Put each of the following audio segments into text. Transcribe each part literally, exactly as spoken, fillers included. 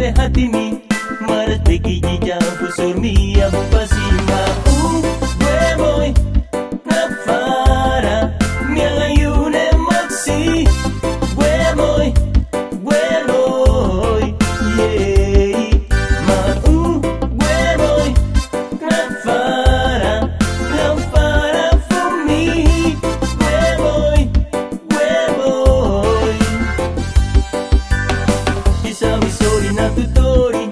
hatimi maras peki jam kusur mi abu pasima u huevoy na fara mi ayune maxi huevoy huevoy yeah ma u huevoy na fara na fara for me huevoy huevoy isa mi soli na tutori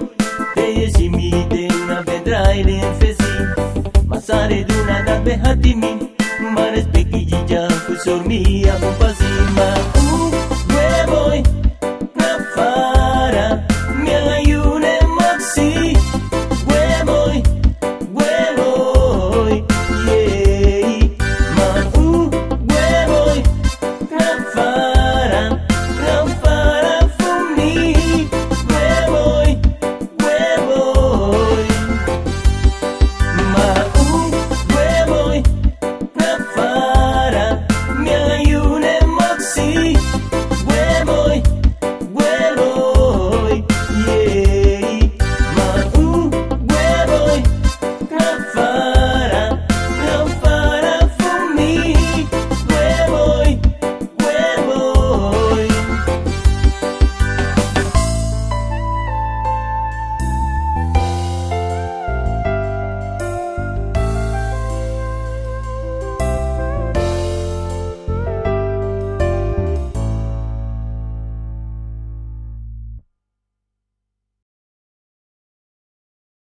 Masare duna da behatimi mares peki jija kusur mi abu pas